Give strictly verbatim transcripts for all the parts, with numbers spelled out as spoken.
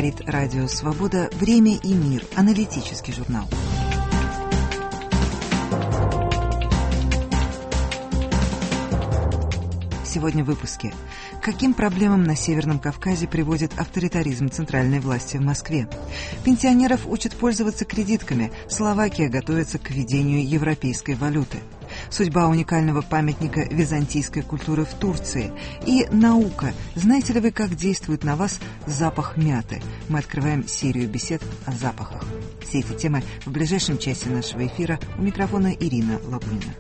Говорит Радио Свобода. Время и мир. Аналитический журнал. Сегодня в выпуске. Каким проблемам на Северном Кавказе приводит авторитаризм центральной власти в Москве? Пенсионеров учат пользоваться кредитками. Словакия готовится к введению европейской валюты. Судьба уникального памятника византийской культуры в Турции. И наука. Знаете ли вы, как действует на вас запах мяты? Мы открываем серию бесед о запахах. Все эти темы в ближайшем часе нашего эфира. У микрофона Ирина Лабунина.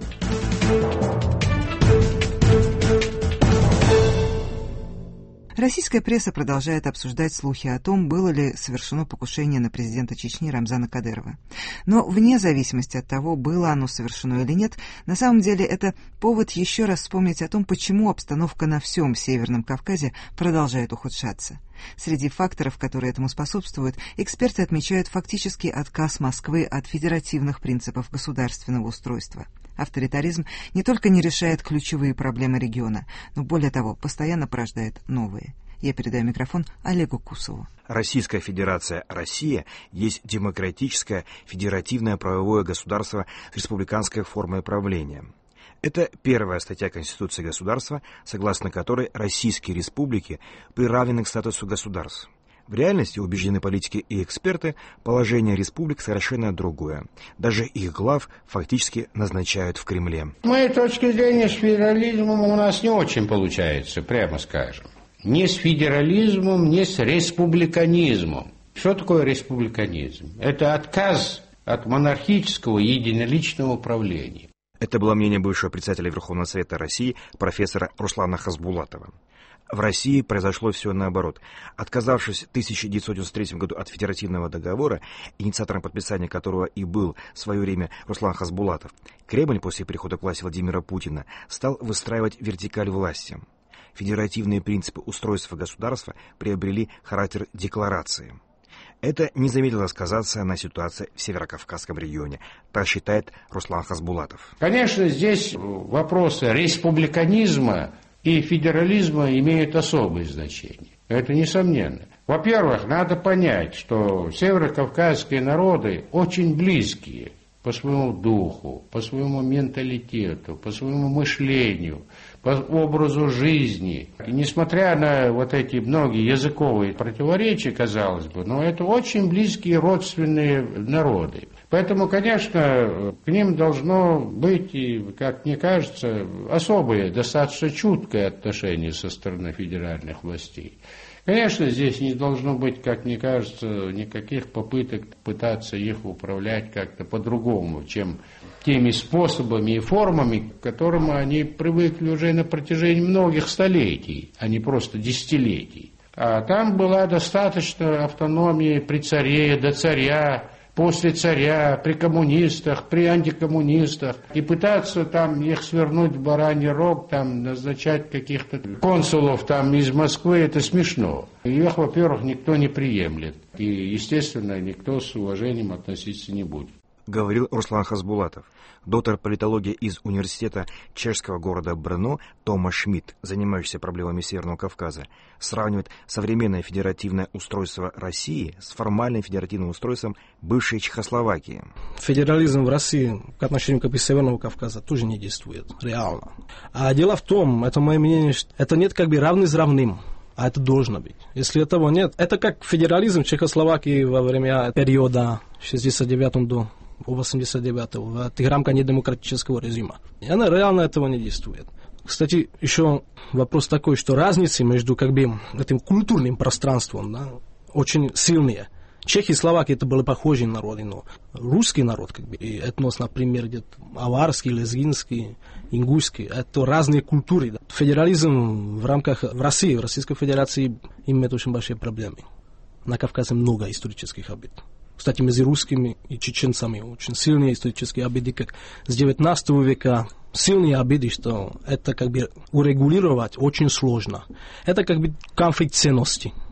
Российская пресса продолжает обсуждать слухи о том, было ли совершено покушение на президента Чечни Рамзана Кадырова. Но вне зависимости от того, было оно совершено или нет, на самом деле это повод еще раз вспомнить о том, почему обстановка на всем Северном Кавказе продолжает ухудшаться. Среди факторов, которые этому способствуют, эксперты отмечают фактический отказ Москвы от федеративных принципов государственного устройства. Авторитаризм не только не решает ключевые проблемы региона, но, более того, постоянно порождает новые. Я передаю микрофон Олегу Кусову. Российская Федерация Россия есть демократическое федеративное правовое государство с республиканской формой правления. Это первая статья Конституции государства, согласно которой российские республики приравнены к статусу государств. В реальности, убеждены политики и эксперты, положение республик совершенно другое. Даже их глав фактически назначают в Кремле. С моей точки зрения, с федерализмом у нас не очень получается, прямо скажем. Ни с федерализмом, ни с республиканизмом. Что такое республиканизм? Это отказ от монархического и единоличного правления. Это было мнение бывшего председателя Верховного Совета России профессора Руслана Хасбулатова. В России произошло все наоборот. Отказавшись в тысяча девятьсот девяносто третьем году от федеративного договора, инициатором подписания которого и был в свое время Руслан Хасбулатов, Кремль после прихода к власти Владимира Путина стал выстраивать вертикаль власти. Федеративные принципы устройства государства приобрели характер декларации. Это не замедлило сказаться на ситуации в Северокавказском регионе, так считает Руслан Хасбулатов. Конечно, здесь вопросы республиканизма и федерализма имеют особое значение. Это несомненно. Во-первых, надо понять, что северокавказские народы очень близкие по своему духу, по своему менталитету, по своему мышлению, по образу жизни. И несмотря на вот эти многие языковые противоречия, казалось бы, но это очень близкие родственные народы. Поэтому, конечно, к ним должно быть, и, как мне кажется, особое, достаточно чуткое отношение со стороны федеральных властей. Конечно, здесь не должно быть, как мне кажется, никаких попыток пытаться их управлять как-то по-другому, чем теми способами и формами, к которым они привыкли уже на протяжении многих столетий, а не просто десятилетий. А там была достаточно автономии при царе, до царя, после царя, при коммунистах, при антикоммунистах, и пытаться там их свернуть в бараний рог, там назначать каких-то консулов там из Москвы, это смешно. Их, во-первых, никто не приемлет, и, естественно, никто с уважением относиться не будет. Говорил Руслан Хасбулатов. Доктор политологии из университета чешского города Брно Томаш Шмидт, занимающийся проблемами Северного Кавказа, сравнивает современное федеративное устройство России с формальным федеративным устройством бывшей Чехословакии. Федерализм в России к отношению к Северного Кавказа тоже не действует, реально. А дело в том, это мое мнение, что это нет как бы равный с равным. А это должно быть. Если этого нет, это как федерализм в Чехословакии во время периода шестьдесят девятого до восемьдесят девятого, в этих рамках недемократического режима. И она реально этого не действует. Кстати, еще вопрос такой, что разницы между как бы этим культурным пространством, да, очень сильные. Чехи и словаки это были похожие народы, но русский народ, как бы, и этнос, например, где-то аварский, лезгинский, ингушский, это разные культуры. Да. Федерализм в рамках в России, в Российской Федерации имеет очень большие проблемы. На Кавказе много исторических обид. Кстати, между русскими и чеченцами очень сильные исторические обиды, как с девятнадцатого века. Сильные обиды, что это как бы урегулировать очень сложно. Это как бы конфликт ценностей.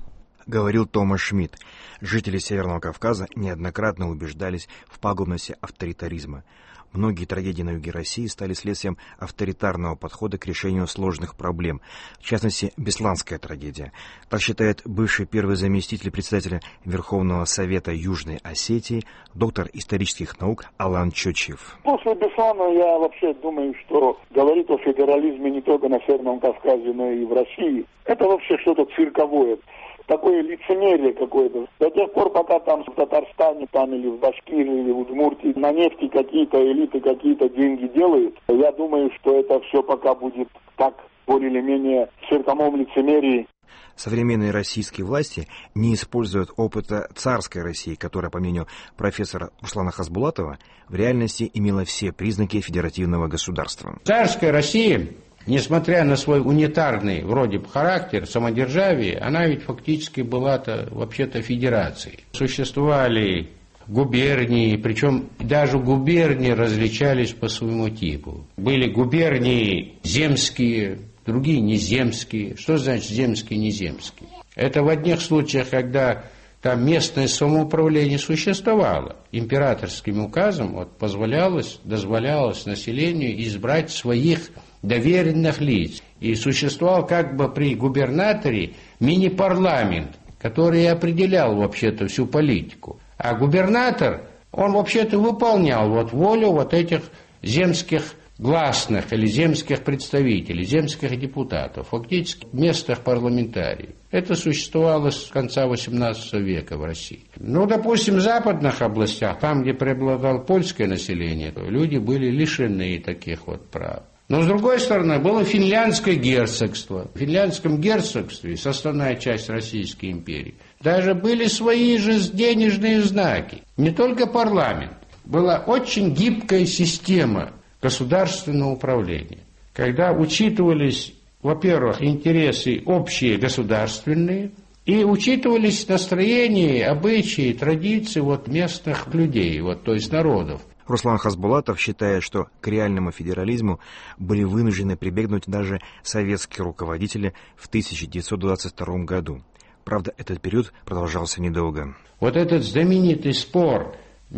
Говорил Томаш Шмидт. Жители Северного Кавказа неоднократно убеждались в пагубности авторитаризма. Многие трагедии на юге России стали следствием авторитарного подхода к решению сложных проблем, в частности, Бесланская трагедия. Так считает бывший первый заместитель председателя Верховного Совета Южной Осетии, доктор исторических наук Алан Чочев. После Беслана я вообще думаю, что говорить о федерализме не только на Северном Кавказе, но и в России, это вообще что-то цирковое. Такое лицемерие какое-то. До тех пор, пока там в Татарстане, там или в Башкирии, или в Удмуртии на нефти какие-то элиты какие-то деньги делают, я думаю, что это все пока будет так, более или менее, в цирковом лицемерии. Современные российские власти не используют опыта царской России, которая, по мнению профессора Руслана Хасбулатова, в реальности имела все признаки федеративного государства. Царская Россия, несмотря на свой унитарный вроде бы характер, самодержавие, она ведь фактически была-то вообще-то федерацией. Существовали губернии, причем даже губернии различались по своему типу. Были губернии земские, другие неземские. Что значит земские, неземские? Это в одних случаях, когда там местное самоуправление существовало. Императорским указом вот, позволялось, дозволялось населению избрать своих доверенных лиц. И существовал как бы при губернаторе мини-парламент, который определял вообще-то всю политику. А губернатор, он вообще-то выполнял вот волю вот этих земских гласных или земских представителей, земских депутатов, фактически местных парламентариев. Это существовало с конца восемнадцатого века в России. Ну, допустим, в западных областях, там, где преобладало польское население, люди были лишены таких вот прав. Но, с другой стороны, было финляндское герцогство. В финляндском герцогстве, составная часть Российской империи, даже были свои же денежные знаки. Не только парламент. Была очень гибкая система государственного управления, когда учитывались, во-первых, интересы общие государственные, и учитывались настроения, обычаи, традиции вот местных людей, вот, то есть народов. Руслан Хасбулатов считает, что к реальному федерализму были вынуждены прибегнуть даже советские руководители в тысяча девятьсот двадцать втором году. Правда, этот период продолжался недолго. Вот этот знаменитый спор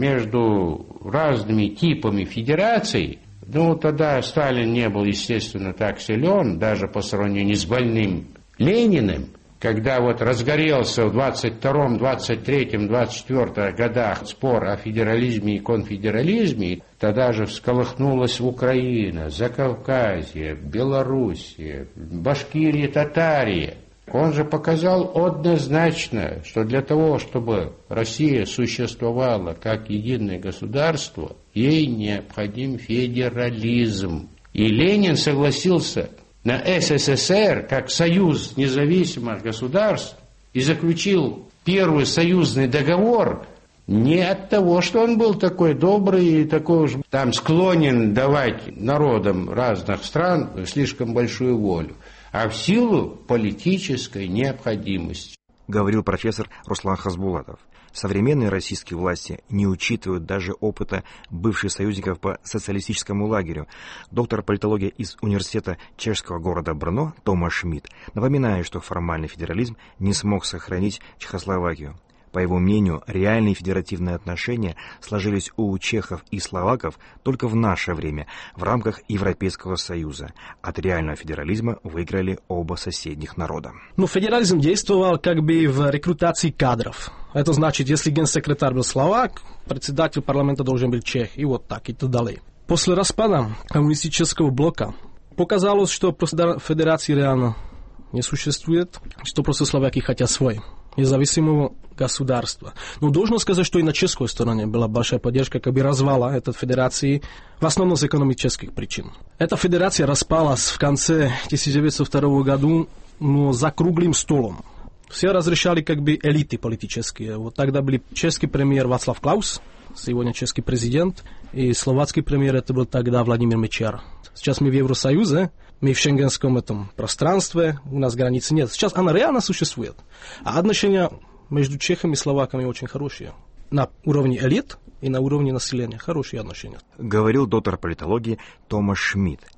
между разными типами федераций, ну, тогда Сталин не был, естественно, так силен, даже по сравнению с больным Лениным, когда вот разгорелся в двадцать втором, двадцать третьем, двадцать четвёртом годах спор о федерализме и конфедерализме, тогда же всколыхнулась Украина, Закавказье, Белоруссия, Башкирия, Татария. Он же показал однозначно, что для того, чтобы Россия существовала как единое государство, ей необходим федерализм. И Ленин согласился на СССР как союз независимых государств и заключил первый союзный договор не от того, что он был такой добрый и такой уж там склонен давать народам разных стран слишком большую волю, а в силу политической необходимости. Говорил профессор Руслан Хасбулатов. Современные российские власти не учитывают даже опыта бывших союзников по социалистическому лагерю. Доктор политологии из университета чешского города Брно Томаш Шмидт напоминает, что формальный федерализм не смог сохранить Чехословакию. По его мнению, реальные федеративные отношения сложились у чехов и словаков только в наше время, в рамках Европейского Союза. От реального федерализма выиграли оба соседних народа. Но федерализм действовал как бы в рекрутации кадров. Это значит, если генсекретарь был словак, председатель парламента должен быть чех, и вот так, и так далее. После распада коммунистического блока показалось, что просто федерации реально не существует, что просто словаки хотят свой независимого государства. Но должен сказать, что и на чешской стороне была большая поддержка как бы развала этой федерации, в основном с экономических причин. Эта федерация распалась в конце тысяча девятьсот второго года, но за круглым столом. Все разрешали как бы элиты политические. Вот тогда были чешский премьер Václav Klaus, сегодня чешский президент, и словацкий премьер это был тогда Владимир Мечер. Сейчас мы в Евросоюзе, мы в шенгенском этом пространстве, у нас границы нет. Сейчас она реально существует. А отношения между чехами и словаками очень хорошие. На уровне элит и на уровне населения хорошие отношения. Говорил доктор политологии Томаш Шмидт.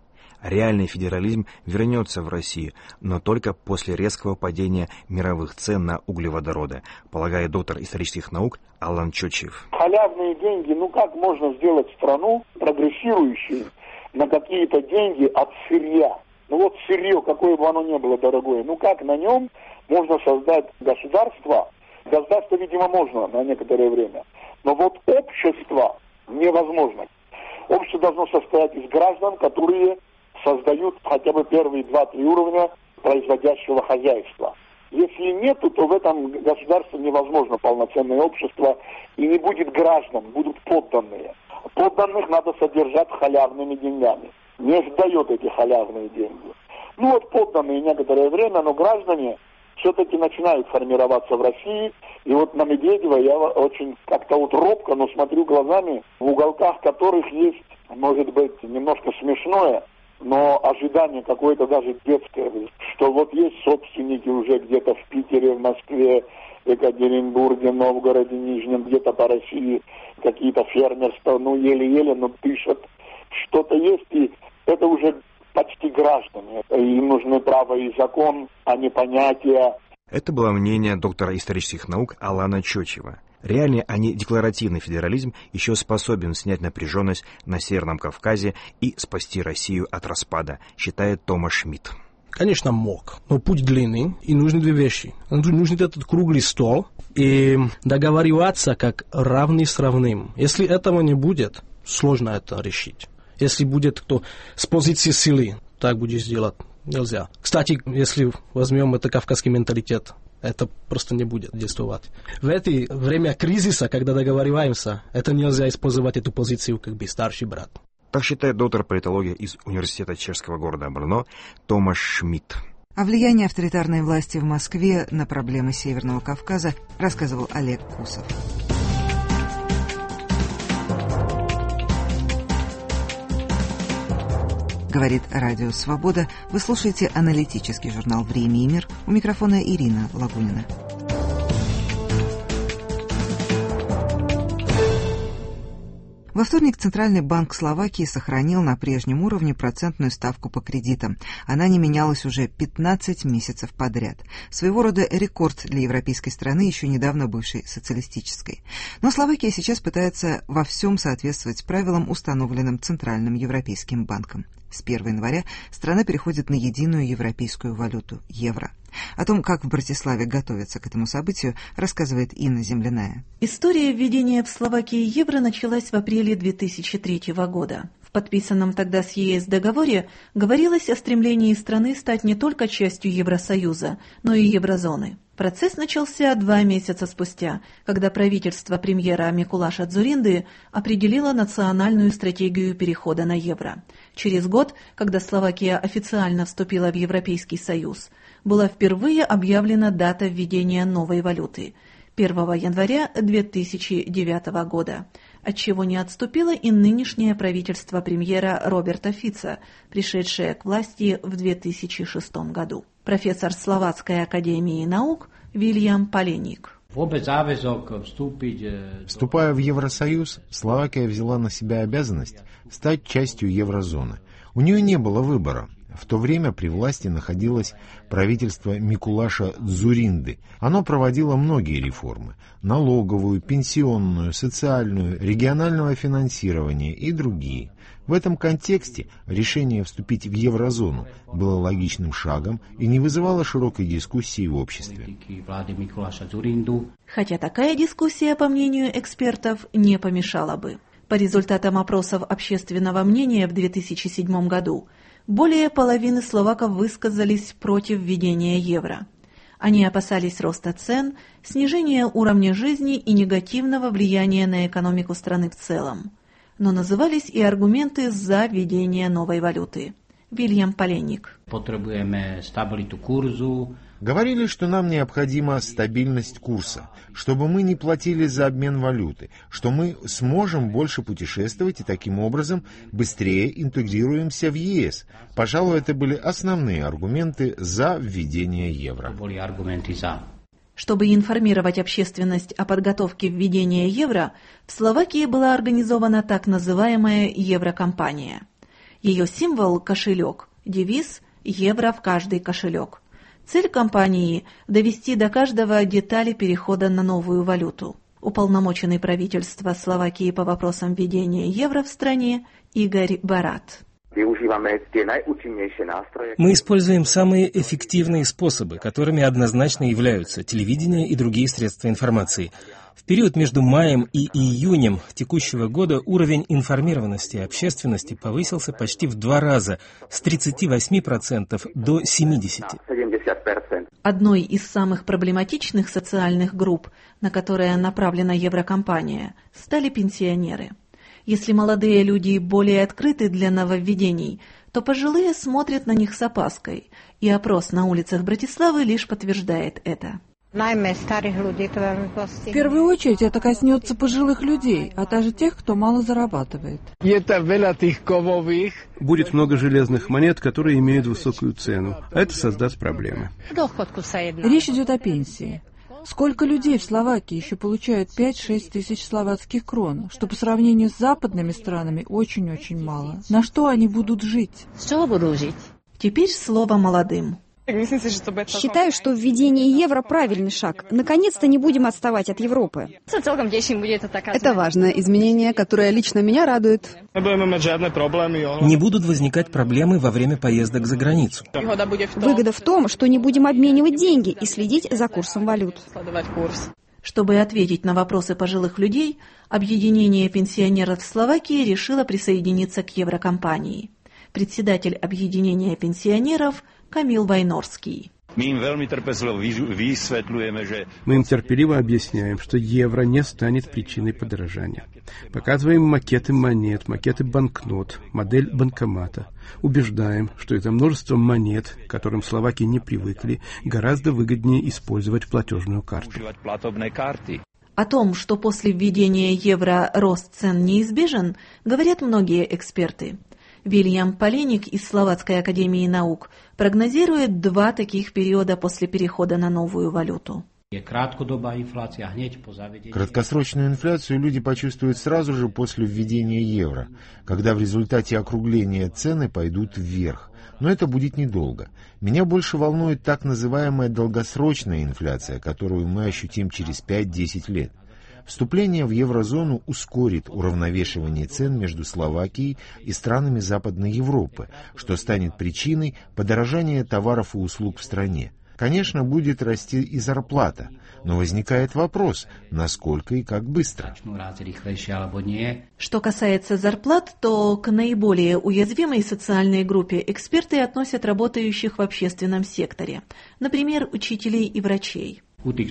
Реальный федерализм вернется в Россию, но только после резкого падения мировых цен на углеводороды, полагает доктор исторических наук Алан Чочев. Халявные деньги, ну как можно сделать страну прогрессирующей на какие-то деньги от сырья? Ну вот сырье, какое бы оно ни было дорогое, ну как на нем можно создать государство? Государство, видимо, можно на некоторое время, но вот общество невозможно. Общество должно состоять из граждан, которые создают хотя бы первые два-три уровня производящего хозяйства. Если нету, то в этом государстве невозможно полноценное общество, и не будет граждан, будут подданные. Подданных надо содержать халявными деньгами. Не сдает эти халявные деньги. Ну вот подданные некоторое время, но граждане все-таки начинают формироваться в России. И вот на Медведева я очень как-то вот робко, но смотрю глазами, в уголках которых есть, может быть, немножко смешное, но ожидание какое-то даже детское, что вот есть собственники уже где-то в Питере, в Москве, Екатеринбурге, Новгороде, Нижнем, где-то по России, какие-то фермерства, ну еле-еле, но дышат. Что-то есть, и это уже почти граждане. Им нужны право и закон, а не понятия. Это было мнение доктора исторических наук Алана Чочева. Реальный, а не декларативный федерализм еще способен снять напряженность на Северном Кавказе и спасти Россию от распада, считает Томас Шмидт. Конечно, мог, но путь длинный, и нужны две вещи. Нужен этот круглый стол и договариваться как равный с равным. Если этого не будет, сложно это решить. Если будет кто с позиции силы, так будет сделать нельзя. Кстати, если возьмем это кавказский менталитет, это просто не будет действовать. В это время кризиса, когда договариваемся, это нельзя использовать эту позицию как бы старший брат. Так считает доктор политологии из университета чешского города Брно Томас Шмидт. О влиянии авторитарной власти в Москве на проблемы Северного Кавказа рассказывал Олег Кусов. Говорит Радио Свобода. Вы слушаете аналитический журнал «Время и мир». У микрофона Ирина Лагунина. Во вторник Центральный банк Словакии сохранил на прежнем уровне процентную ставку по кредитам. Она не менялась уже пятнадцать месяцев подряд. Своего рода рекорд для европейской страны, еще недавно бывшей социалистической. Но Словакия сейчас пытается во всем соответствовать правилам, установленным Центральным европейским банком. С первого января страна переходит на единую европейскую валюту – евро. О том, как в Братиславе готовятся к этому событию, рассказывает Инна Земляная. История введения в Словакии евро началась в апреле две тысячи третьего года. В подписанном тогда с ЕС договоре говорилось о стремлении страны стать не только частью Евросоюза, но и еврозоны. Процесс начался два месяца спустя, когда правительство премьера Микулаша Дзуринды определило национальную стратегию перехода на евро. Через год, когда Словакия официально вступила в Европейский Союз, была впервые объявлена дата введения новой валюты – первого января две тысячи девятого года, от чего не отступило и нынешнее правительство премьера Роберта Фица, пришедшее к власти в две тысячи шестом году. Профессор Словацкой академии наук Вильям Паленик. Вступая в Евросоюз, Словакия взяла на себя обязанность стать частью еврозоны. У нее не было выбора. В то время при власти находилось правительство Микулаша Дзуринды. Оно проводило многие реформы – налоговую, пенсионную, социальную, регионального финансирования и другие. В этом контексте решение вступить в еврозону было логичным шагом и не вызывало широкой дискуссии в обществе. Хотя такая дискуссия, по мнению экспертов, не помешала бы. По результатам опросов общественного мнения в две тысячи седьмом году более половины словаков высказались против введения евро. Они опасались роста цен, снижения уровня жизни и негативного влияния на экономику страны в целом. Но назывались и аргументы за введение новой валюты. Вильям Паленик. Говорили, что нам необходима стабильность курса, чтобы мы не платили за обмен валюты, что мы сможем больше путешествовать и таким образом быстрее интегрируемся в ЕС. Пожалуй, это были основные аргументы за введение евро. Чтобы информировать общественность о подготовке введения евро, в Словакии была организована так называемая Еврокампания. Ее символ – кошелек, девиз – евро в каждый кошелек. Цель кампании – довести до каждого детали перехода на новую валюту. Уполномоченный правительства Словакии по вопросам введения евро в стране Игорь Барат. Мы используем самые эффективные способы, которыми однозначно являются телевидение и другие средства информации. В период между маем и июнем текущего года уровень информированности общественности повысился почти в два раза, с тридцати восьми процентов до семидесяти процентов. Одной из самых проблематичных социальных групп, на которые направлена еврокампания, стали пенсионеры. Если молодые люди более открыты для нововведений, то пожилые смотрят на них с опаской, и опрос на улицах Братиславы лишь подтверждает это. В первую очередь это коснется пожилых людей, а также тех, кто мало зарабатывает. Будет много железных монет, которые имеют высокую цену, а это создаст проблемы. Речь идет о пенсии. Сколько людей в Словакии еще получают пять-шесть тысяч словацких крон, что по сравнению с западными странами очень-очень мало. На что они будут жить? Теперь слово молодым. Считаю, что введение евро – правильный шаг. Наконец-то не будем отставать от Европы. Это важное изменение, которое лично меня радует. Не будут возникать проблемы во время поездок за границу. Выгода в том, что не будем обменивать деньги и следить за курсом валют. Чтобы ответить на вопросы пожилых людей, объединение пенсионеров Словакии решило присоединиться к еврокампании. Председатель объединения пенсионеров Камил Вайнорский. Мы им терпеливо объясняем, что евро не станет причиной подорожания. Показываем макеты монет, макеты банкнот, модель банкомата. Убеждаем, что это множество монет, к которым словаки не привыкли, гораздо выгоднее использовать платежную карту. О том, что после введения евро рост цен неизбежен, говорят многие эксперты. Вильям Поленик из Словацкой академии наук прогнозирует два таких периода после перехода на новую валюту. Краткосрочную инфляцию люди почувствуют сразу же после введения евро, когда в результате округления цены пойдут вверх. Но это будет недолго. Меня больше волнует так называемая долгосрочная инфляция, которую мы ощутим через пять-десять лет. Вступление в еврозону ускорит уравновешивание цен между Словакией и странами Западной Европы, что станет причиной подорожания товаров и услуг в стране. Конечно, будет расти и зарплата, но возникает вопрос, насколько и как быстро. Что касается зарплат, то к наиболее уязвимой социальной группе эксперты относят работающих в общественном секторе, например, учителей и врачей.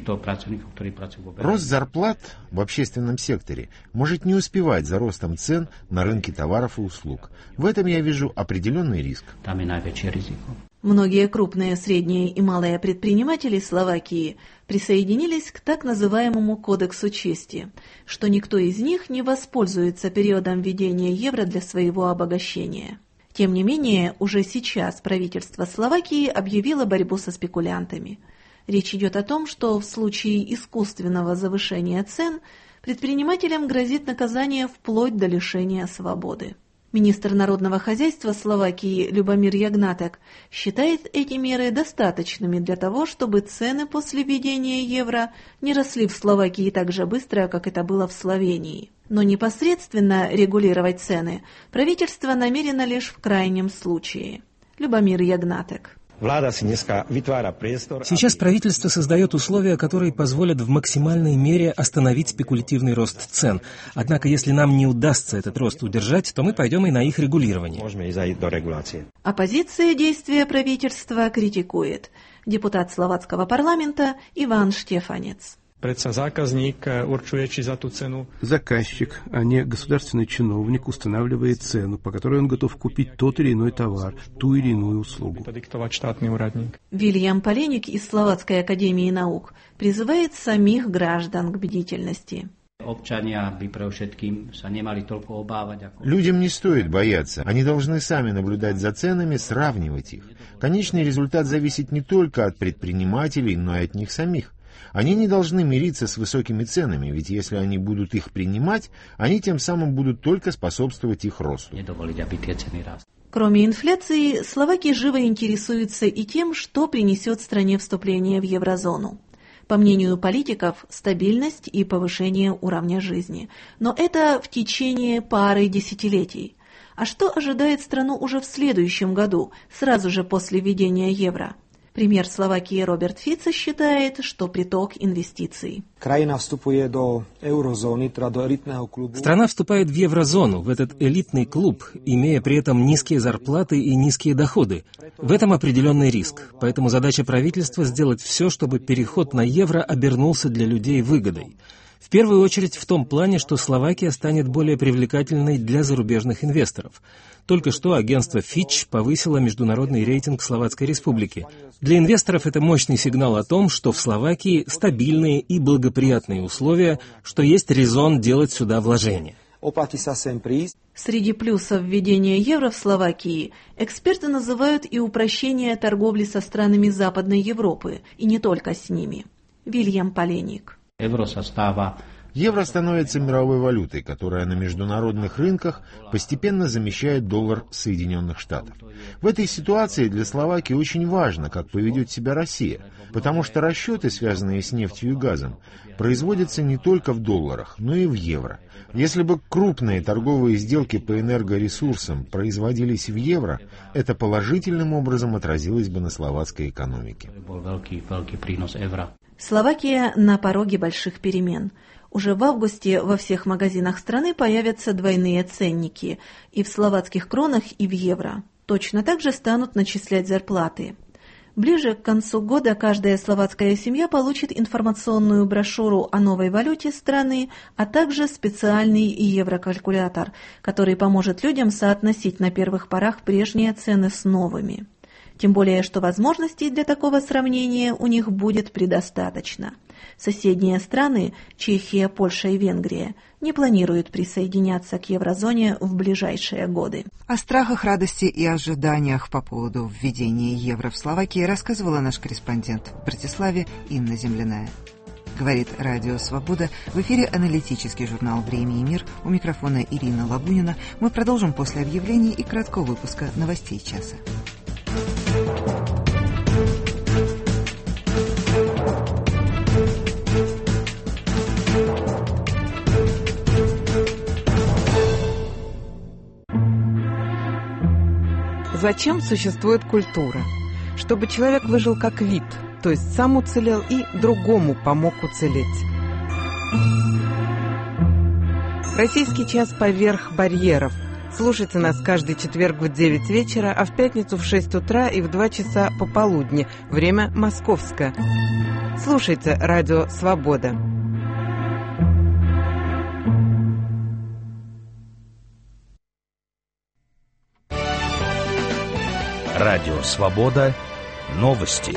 Рост зарплат в общественном секторе может не успевать за ростом цен на рынке товаров и услуг. В этом я вижу определенный риск. Многие крупные, средние и малые предприниматели Словакии присоединились к так называемому кодексу чести, что никто из них не воспользуется периодом введения евро для своего обогащения. Тем не менее, уже сейчас правительство Словакии объявило борьбу со спекулянтами. Речь идет о том, что в случае искусственного завышения цен предпринимателям грозит наказание вплоть до лишения свободы. Министр народного хозяйства Словакии Любомир Ягнатек считает эти меры достаточными для того, чтобы цены после введения евро не росли в Словакии так же быстро, как это было в Словении. Но непосредственно регулировать цены правительство намерено лишь в крайнем случае. Любомир Ягнатек. Сейчас правительство создает условия, которые позволят в максимальной мере остановить спекулятивный рост цен. Однако, если нам не удастся этот рост удержать, то мы пойдем и на их регулирование. Оппозиция действия правительства критикует депутат словацкого парламента Иван Штефанец. Заказчик, а не государственный чиновник, устанавливает цену, по которой он готов купить тот или иной товар, ту или иную услугу. Вильям Поленик из Словацкой академии наук призывает самих граждан к бдительности. Людям не стоит бояться. Они должны сами наблюдать за ценами, сравнивать их. Конечный результат зависит не только от предпринимателей, но и от них самих. Они не должны мириться с высокими ценами, ведь если они будут их принимать, они тем самым будут только способствовать их росту. Кроме инфляции, словаки живо интересуются и тем, что принесет стране вступление в еврозону. По мнению политиков, стабильность и повышение уровня жизни. Но это в течение пары десятилетий. А что ожидает страну уже в следующем году, сразу же после введения евро? Премьер Словакии Роберт Фицо считает, что приток инвестиций. Страна вступает в еврозону, в этот элитный клуб, имея при этом низкие зарплаты и низкие доходы. В этом определенный риск. Поэтому задача правительства сделать все, чтобы переход на евро обернулся для людей выгодой. В первую очередь в том плане, что Словакия станет более привлекательной для зарубежных инвесторов. Только что агентство Fitch повысило международный рейтинг Словацкой Республики. Для инвесторов это мощный сигнал о том, что в Словакии стабильные и благоприятные условия, что есть резон делать сюда вложения. Среди плюсов введения евро в Словакии эксперты называют и упрощение торговли со странами Западной Европы, и не только с ними. Вильям Поленик. Евро становится мировой валютой, которая на международных рынках постепенно замещает доллар Соединенных Штатов. В этой ситуации для Словакии очень важно, как поведет себя Россия, потому что расчеты, связанные с нефтью и газом, производятся не только в долларах, но и в евро. Если бы крупные торговые сделки по энергоресурсам производились в евро, это положительным образом отразилось бы на словацкой экономике. Словакия на пороге больших перемен. Уже в августе во всех магазинах страны появятся двойные ценники и в словацких кронах, и в евро. Точно так же станут начислять зарплаты. Ближе к концу года каждая словацкая семья получит информационную брошюру о новой валюте страны, а также специальный еврокалькулятор, который поможет людям соотносить на первых порах прежние цены с новыми. Тем более, что возможностей для такого сравнения у них будет предостаточно. Соседние страны, Чехия, Польша и Венгрия, не планируют присоединяться к еврозоне в ближайшие годы. О страхах, радости и ожиданиях по поводу введения евро в Словакии рассказывала наш корреспондент в Братиславе Инна Земляная. Говорит Радио Свобода. В эфире аналитический журнал «Время и мир». У микрофона Ирина Лабунина. Мы продолжим после объявлений и краткого выпуска новостей часа. Зачем существует культура? Чтобы человек выжил как вид, то есть сам уцелел и другому помог уцелеть. Российский час поверх барьеров. Слушайте нас каждый четверг в девять вечера, а в пятницу в шесть утра и в два часа пополудни. Время московское. Слушайте Радио Свобода. Радио Свобода. Новости.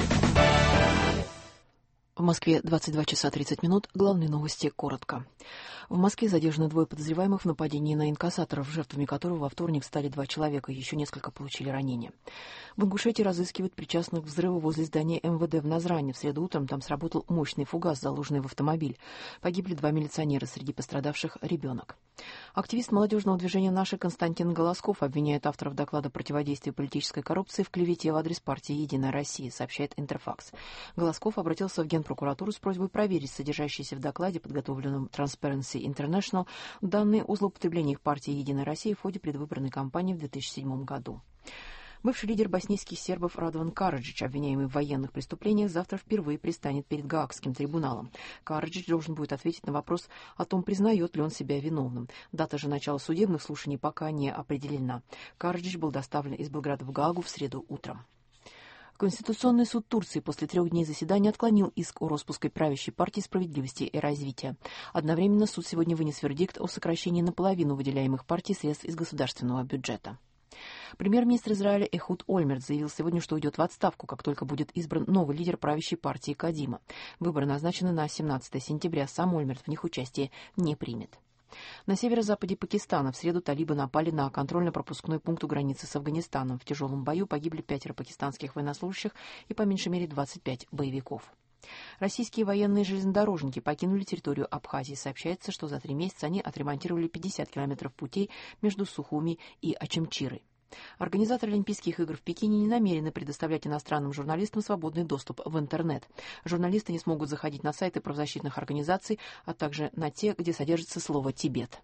В Москве двадцать два часа тридцать минут. Главные новости коротко. В Москве задержаны двое подозреваемых в нападении на инкассаторов, жертвами которого во вторник стали два человека, еще несколько получили ранения. В Ингушетии разыскивают причастных к взрыву возле здания эм вэ дэ в Назране. В среду утром там сработал мощный фугас, заложенный в автомобиль. Погибли два милиционера, среди пострадавших ребенок. Активист молодежного движения «Наши» Константин Голосков обвиняет авторов доклада «Противодействие политической коррупции» в клевете в адрес партии «Единая Россия», сообщает Интерфакс. Голосков обратился в Генпрокуратуру с просьбой проверить содержащиеся в докладе, подготовленном Transparency International, данные о злоупотреблениях партии «Единая Россия» в ходе предвыборной кампании в две тысячи седьмом году. Бывший лидер боснийских сербов Радован Караджич, обвиняемый в военных преступлениях, завтра впервые предстанет перед Гаагским трибуналом. Караджич должен будет ответить на вопрос о том, признает ли он себя виновным. Дата же начала судебных слушаний пока не определена. Караджич был доставлен из Белграда в Гаагу в среду утром. Конституционный суд Турции после трех дней заседания отклонил иск о распуске правящей партии «Справедливости и развития». Одновременно суд сегодня вынес вердикт о сокращении наполовину выделяемых партией средств из государственного бюджета. Премьер-министр Израиля Эхуд Ольмерт заявил сегодня, что уйдет в отставку, как только будет избран новый лидер правящей партии Кадима. Выборы назначены на семнадцатое сентября, сам Ольмерт в них участие не примет. На северо-западе Пакистана в среду талибы напали на контрольно-пропускной пункт у границы с Афганистаном. В тяжелом бою погибли пятеро пакистанских военнослужащих и по меньшей мере двадцать пять боевиков. Российские военные железнодорожники покинули территорию Абхазии. Сообщается, что за три месяца они отремонтировали пятьдесят километров путей между Сухуми и Ачамчирой. Организаторы Олимпийских игр в Пекине не намерены предоставлять иностранным журналистам свободный доступ в интернет. Журналисты не смогут заходить на сайты правозащитных организаций, а также на те, где содержится слово «Тибет».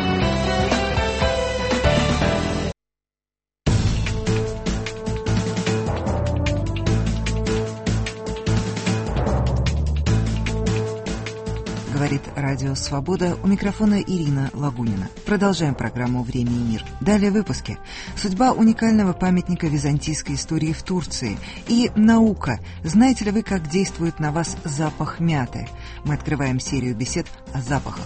Говорит Радио Свобода, у микрофона Ирина Лагунина. Продолжаем программу «Время и мир». Далее в выпуске. Судьба уникального памятника византийской истории в Турции. И наука. Знаете ли вы, как действует на вас запах мяты? Мы открываем серию бесед о запахах.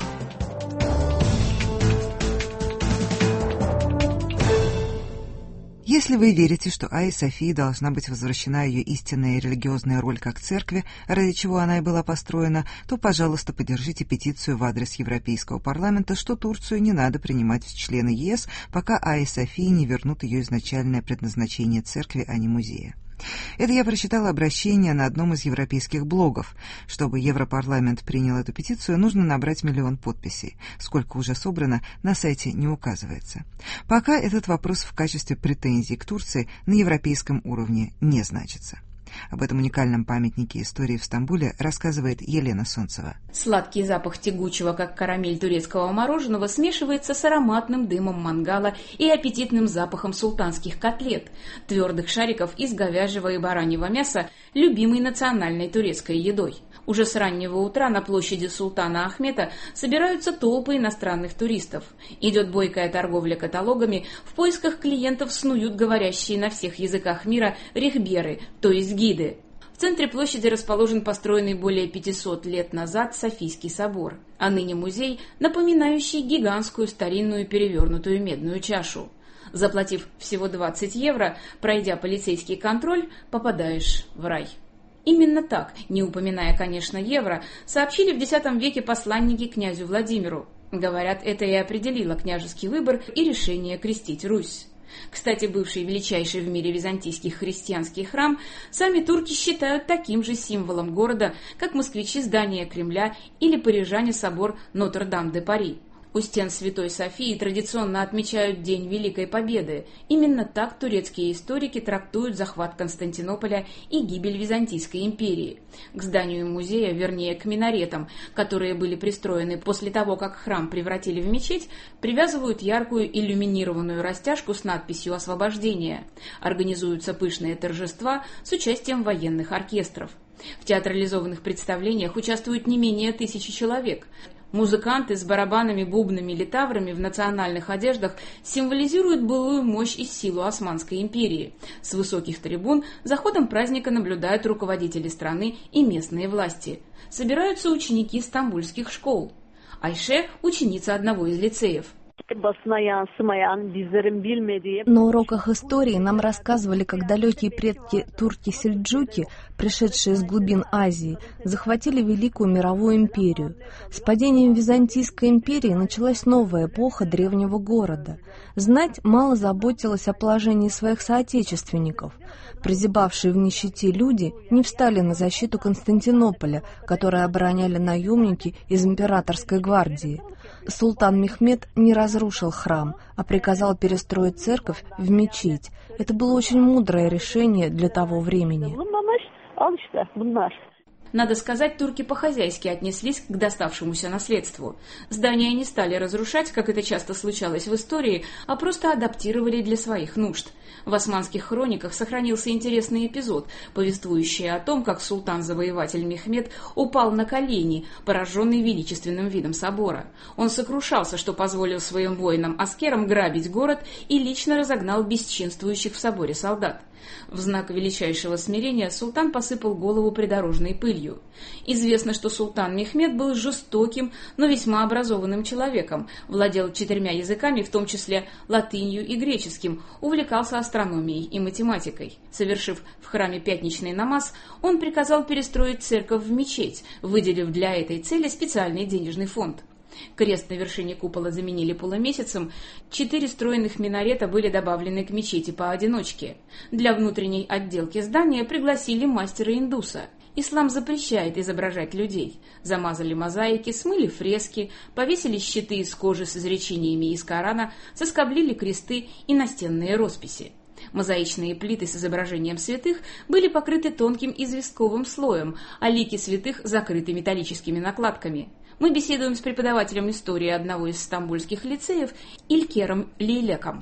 Если вы верите, что Айе Софии должна быть возвращена ее истинная религиозная роль как церкви, ради чего она и была построена, то, пожалуйста, поддержите петицию в адрес Европейского парламента, что Турцию не надо принимать в члены ЕС, пока Айе Софии не вернут ее изначальное предназначение церкви, а не музея. Это я прочитала обращение на одном из европейских блогов. Чтобы Европарламент принял эту петицию, нужно набрать миллион подписей. Сколько уже собрано, на сайте не указывается. Пока этот вопрос в качестве претензий к Турции на европейском уровне не значится. Об этом уникальном памятнике истории в Стамбуле рассказывает Елена Солнцева. Сладкий запах тягучего, как карамель турецкого мороженого, смешивается с ароматным дымом мангала и аппетитным запахом султанских котлет, твердых шариков из говяжьего и бараньего мяса, любимой национальной турецкой едой. Уже с раннего утра на площади Султана Ахмета собираются толпы иностранных туристов. Идет бойкая торговля каталогами, в поисках клиентов снуют говорящие на всех языках мира рехберы, то есть гиды. В центре площади расположен построенный более пятисот лет назад Софийский собор, а ныне музей, напоминающий гигантскую старинную перевернутую медную чашу. Заплатив всего двадцать евро, пройдя полицейский контроль, попадаешь в рай. Именно так, не упоминая, конечно, евро, сообщили в десятом веке посланники князю Владимиру. Говорят, это и определило княжеский выбор и решение крестить Русь. Кстати, бывший величайший в мире византийский христианский храм сами турки считают таким же символом города, как москвичи здание Кремля или парижане собор Нотр-Дам-де-Пари. У стен Святой Софии традиционно отмечают День Великой Победы. Именно так турецкие историки трактуют захват Константинополя и гибель Византийской империи. К зданию музея, вернее к минаретам, которые были пристроены после того, как храм превратили в мечеть, привязывают яркую иллюминированную растяжку с надписью «Освобождение». Организуются пышные торжества с участием военных оркестров. В театрализованных представлениях участвуют не менее тысячи человек. Музыканты с барабанами, бубнами, литаврами в национальных одеждах символизируют былую мощь и силу Османской империи. С высоких трибун за ходом праздника наблюдают руководители страны и местные власти. Собираются ученики стамбульских школ. Айше – ученица одного из лицеев. На уроках истории нам рассказывали, как далекие предки турки-сельджуки, пришедшие из глубин Азии, захватили Великую мировую империю. С падением Византийской империи началась новая эпоха древнего города. Знать мало заботилась о положении своих соотечественников. Прозябавшие в нищете люди не встали на защиту Константинополя, который обороняли наемники из императорской гвардии. Султан Мехмед не разрушил храм, а приказал перестроить церковь в мечеть. Это было очень мудрое решение для того времени. Надо сказать, турки по-хозяйски отнеслись к доставшемуся наследству. Здания не стали разрушать, как это часто случалось в истории, а просто адаптировали для своих нужд. В османских хрониках сохранился интересный эпизод, повествующий о том, как султан-завоеватель Мехмед упал на колени, пораженный величественным видом собора. Он сокрушался, что позволил своим воинам-аскерам грабить город и лично разогнал бесчинствующих в соборе солдат. В знак величайшего смирения султан посыпал голову придорожной пылью. Известно, что султан Мехмед был жестоким, но весьма образованным человеком, владел четырьмя языками, в том числе латынью и греческим, увлекался астрономией и математикой. Совершив в храме пятничный намаз, он приказал перестроить церковь в мечеть, выделив для этой цели специальный денежный фонд. Крест на вершине купола заменили полумесяцем, четыре стройных минарета были добавлены к мечети поодиночке. Для внутренней отделки здания пригласили мастера-индуса. Ислам запрещает изображать людей. Замазали мозаики, смыли фрески, повесили щиты из кожи с изречениями из Корана, соскоблили кресты и настенные росписи. Мозаичные плиты с изображением святых были покрыты тонким известковым слоем, а лики святых закрыты металлическими накладками. Мы беседуем с преподавателем истории одного из стамбульских лицеев Илькером Лейлеком.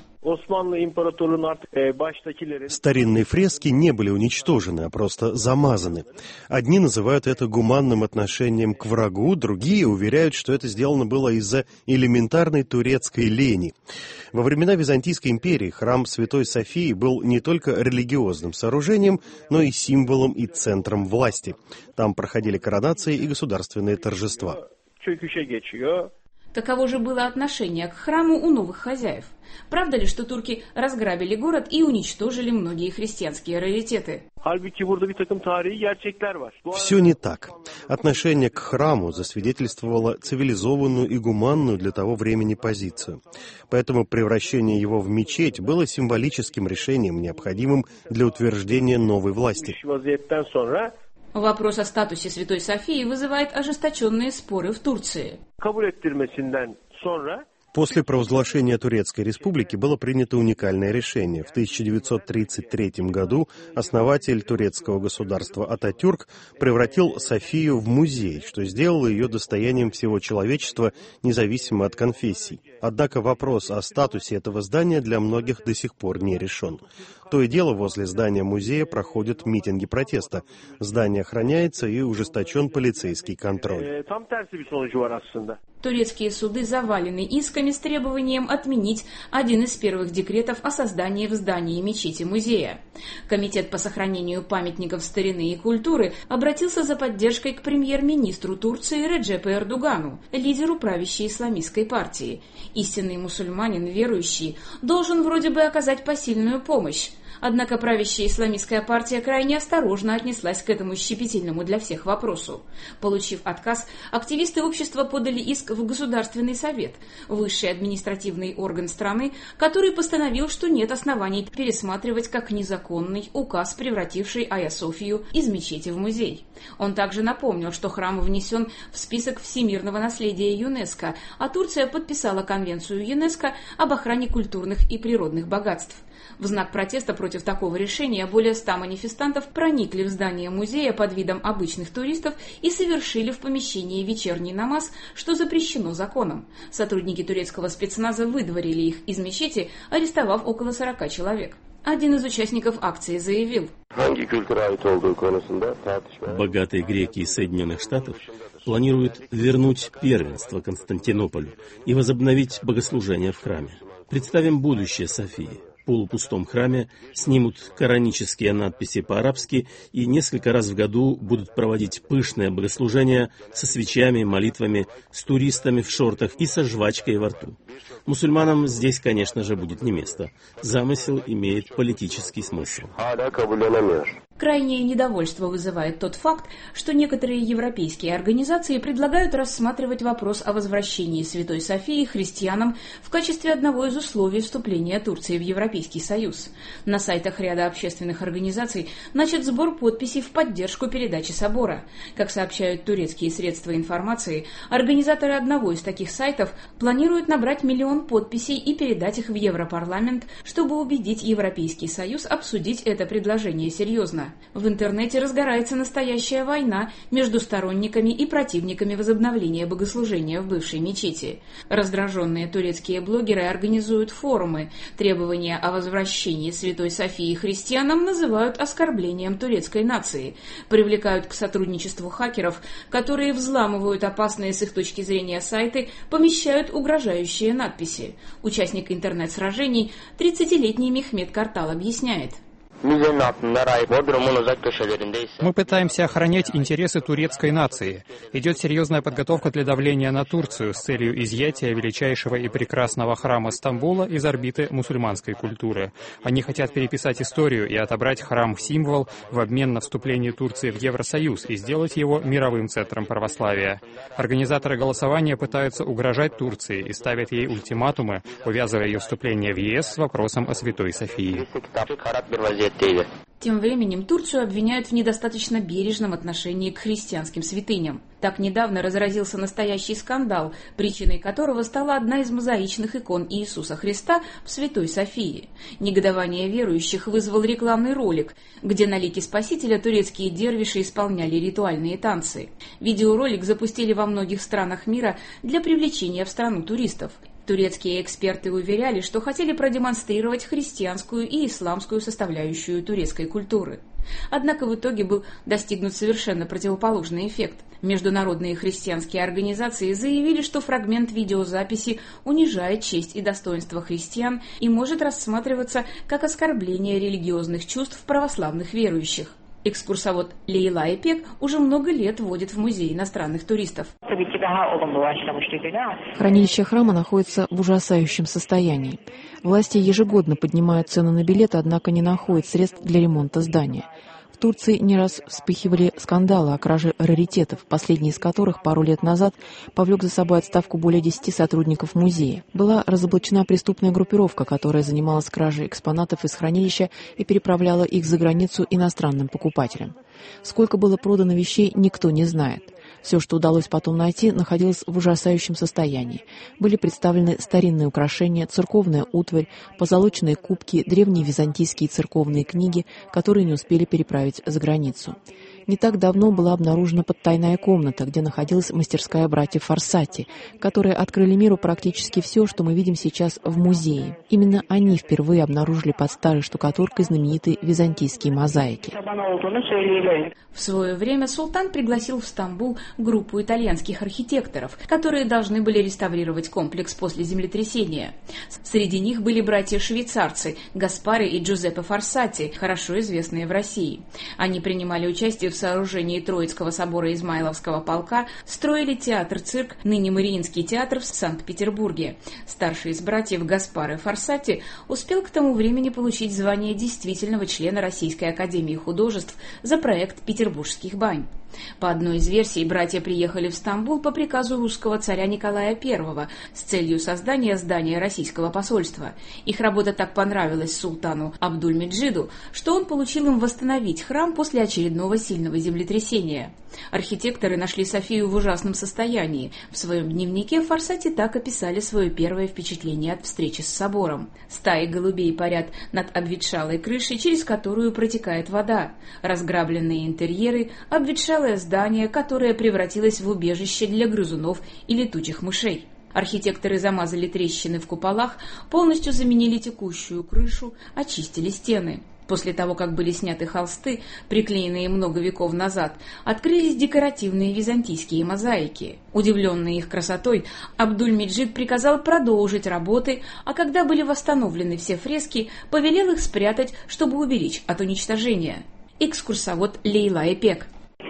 Старинные фрески не были уничтожены, а просто замазаны. Одни называют это гуманным отношением к врагу, другие уверяют, что это сделано было из-за элементарной турецкой лени. Во времена Византийской империи храм Святой Софии был не только религиозным сооружением, но и символом и центром власти. Там проходили коронации и государственные торжества. Каково же было отношение к храму у новых хозяев? Правда ли, что турки разграбили город и уничтожили многие христианские раритеты? Все не так. Отношение к храму засвидетельствовало цивилизованную и гуманную для того времени позицию. Поэтому превращение его в мечеть было символическим решением, необходимым для утверждения новой власти. Вопрос о статусе Святой Софии вызывает ожесточенные споры в Турции. После провозглашения Турецкой Республики было принято уникальное решение. В тысяча девятьсот тридцать третьем году основатель турецкого государства Ататюрк превратил Софию в музей, что сделало ее достоянием всего человечества, независимо от конфессий. Однако вопрос о статусе этого здания для многих до сих пор не решен. То и дело, возле здания музея проходят митинги протеста. Здание охраняется и ужесточен полицейский контроль. Турецкие суды завалены исками с требованием отменить один из первых декретов о создании в здании мечети-музея. Комитет по сохранению памятников старины и культуры обратился за поддержкой к премьер-министру Турции Реджепу Эрдогану, лидеру правящей исламистской партии. Истинный мусульманин, верующий, должен вроде бы оказать посильную помощь. Однако правящая исламистская партия крайне осторожно отнеслась к этому щепетильному для всех вопросу. Получив отказ, активисты общества подали иск в Государственный совет, высший административный орган страны, который постановил, что нет оснований пересматривать как незаконный указ, превративший Айя Софию из мечети в музей. Он также напомнил, что храм внесен в список всемирного наследия ЮНЕСКО, а Турция подписала Конвенцию ЮНЕСКО об охране культурных и природных богатств. В знак протеста против такого решения более ста манифестантов проникли в здание музея под видом обычных туристов и совершили в помещении вечерний намаз, что запрещено законом. Сотрудники турецкого спецназа выдворили их из мечети, арестовав около сорока человек. Один из участников акции заявил: богатые греки из Соединенных Штатов планируют вернуть первенство Константинополю и возобновить богослужение в храме. Представим будущее Софии. В полупустом храме снимут коранические надписи по-арабски и несколько раз в году будут проводить пышное богослужение со свечами, молитвами, с туристами в шортах и со жвачкой во рту. Мусульманам здесь, конечно же, будет не место. Замысел имеет политический смысл. Крайнее недовольство вызывает тот факт, что некоторые европейские организации предлагают рассматривать вопрос о возвращении Святой Софии христианам в качестве одного из условий вступления Турции в Европейский Союз. На сайтах ряда общественных организаций начат сбор подписей в поддержку передачи собора. Как сообщают турецкие средства информации, организаторы одного из таких сайтов планируют набрать миллион подписей и передать их в Европарламент, чтобы убедить Европейский Союз обсудить это предложение серьезно. В интернете разгорается настоящая война между сторонниками и противниками возобновления богослужения в бывшей мечети. Раздраженные турецкие блогеры организуют форумы. Требования о возвращении Святой Софии христианам называют оскорблением турецкой нации. Привлекают к сотрудничеству хакеров, которые взламывают опасные с их точки зрения сайты, помещают угрожающие надписи. Участник интернет-сражений, тридцатилетний Мехмед Картал, объясняет: мы пытаемся охранять интересы турецкой нации. Идет серьезная подготовка для давления на Турцию с целью изъятия величайшего и прекрасного храма Стамбула из орбиты мусульманской культуры. Они хотят переписать историю и отобрать храм-символ в обмен на вступление Турции в Евросоюз и сделать его мировым центром православия. Организаторы голосования пытаются угрожать Турции и ставят ей ультиматумы, увязывая ее вступление в ЕС с вопросом о Святой Софии. Тем временем Турцию обвиняют в недостаточно бережном отношении к христианским святыням. Так недавно разразился настоящий скандал, причиной которого стала одна из мозаичных икон Иисуса Христа в Святой Софии. Негодование верующих вызвал рекламный ролик, где на лике Спасителя турецкие дервиши исполняли ритуальные танцы. Видеоролик запустили во многих странах мира для привлечения в страну туристов. Турецкие эксперты уверяли, что хотели продемонстрировать христианскую и исламскую составляющую турецкой культуры. Однако в итоге был достигнут совершенно противоположный эффект. Международные христианские организации заявили, что фрагмент видеозаписи унижает честь и достоинство христиан и может рассматриваться как оскорбление религиозных чувств православных верующих. Экскурсовод Лейла Эпек уже много лет водит в музей иностранных туристов. Хранилище храма находится в ужасающем состоянии. Власти ежегодно поднимают цены на билеты, однако не находят средств для ремонта здания. В Турции не раз вспыхивали скандалы о краже раритетов, последний из которых пару лет назад повлек за собой отставку более десяти сотрудников музея. Была разоблачена преступная группировка, которая занималась кражей экспонатов из хранилища и переправляла их за границу иностранным покупателям. Сколько было продано вещей, никто не знает. Все, что удалось потом найти, находилось в ужасающем состоянии. Были представлены старинные украшения, церковная утварь, позолоченные кубки, древние византийские церковные книги, которые не успели переправить за границу. Не так давно была обнаружена подтайная комната, где находилась мастерская братьев Форсати, которые открыли миру практически все, что мы видим сейчас в музее. Именно они впервые обнаружили под старой штукатуркой знаменитые византийские мозаики. В свое время султан пригласил в Стамбул группу итальянских архитекторов, которые должны были реставрировать комплекс после землетрясения. Среди них были братья-швейцарцы Гаспари и Джузеппе Форсати, хорошо известные в России. Они принимали участие в сооружении Троицкого собора Измайловского полка, строили театр-цирк, ныне Мариинский театр в Санкт-Петербурге. Старший из братьев Гаспари Форсати успел к тому времени получить звание действительного члена Российской академии художеств за проект «Петербургских бань». По одной из версий, братья приехали в Стамбул по приказу русского царя Николая Первого с целью создания здания российского посольства. Их работа так понравилась султану Абдуль-Меджиду, что он получил им восстановить храм после очередного сильного землетрясения. Архитекторы нашли Софию в ужасном состоянии. В своем дневнике Форсати так описали свое первое впечатление от встречи с собором. Стаи голубей парят над обветшалой крышей, через которую протекает вода. Разграбленные интерьеры, обветшалое здание, которое превратилось в убежище для грызунов и летучих мышей. Архитекторы замазали трещины в куполах, полностью заменили текущую крышу, очистили стены. После того, как были сняты холсты, приклеенные много веков назад, открылись декоративные византийские мозаики. Удивленный их красотой, Абдуль-Меджид приказал продолжить работы, а когда были восстановлены все фрески, повелел их спрятать, чтобы уберечь от уничтожения. Экскурсовод Лейла Эпек.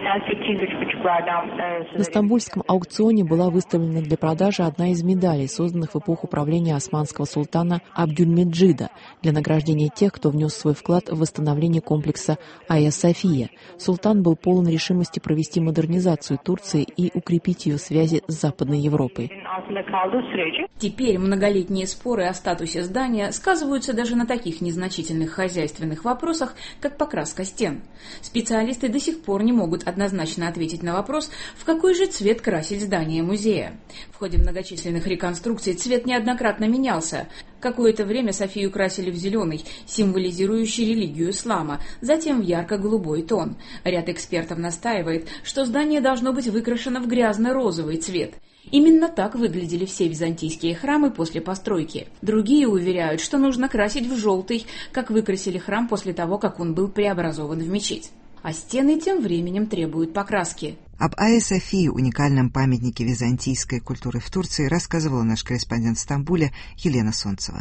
На стамбульском аукционе была выставлена для продажи одна из медалей, созданных в эпоху правления османского султана Абдуль-Меджида для награждения тех, кто внес свой вклад в восстановление комплекса Айя-София. Султан был полон решимости провести модернизацию Турции и укрепить ее связи с Западной Европой. Теперь многолетние споры о статусе здания сказываются даже на таких незначительных хозяйственных вопросах, как покраска стен. Специалисты до сих пор не могут однозначно ответить на вопрос, в какой же цвет красить здание музея. В ходе многочисленных реконструкций цвет неоднократно менялся. Какое-то время Софию красили в зеленый, символизирующий религию ислама, затем в ярко-голубой тон. Ряд экспертов настаивает, что здание должно быть выкрашено в грязно-розовый цвет. Именно так выглядели все византийские храмы после постройки. Другие уверяют, что нужно красить в желтый, как выкрасили храм после того, как он был преобразован в мечеть. А стены тем временем требуют покраски. Об Айя-Софии, уникальном памятнике византийской культуры в Турции, рассказывала наш корреспондент в Стамбуле Елена Солнцева.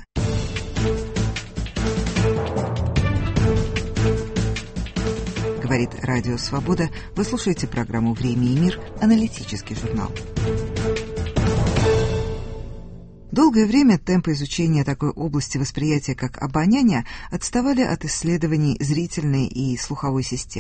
Говорит Радио Свобода. Вы слушаете программу «Время и мир», аналитический журнал. Долгое время темпы изучения такой области восприятия, как обоняние, отставали от исследований зрительной и слуховой систем.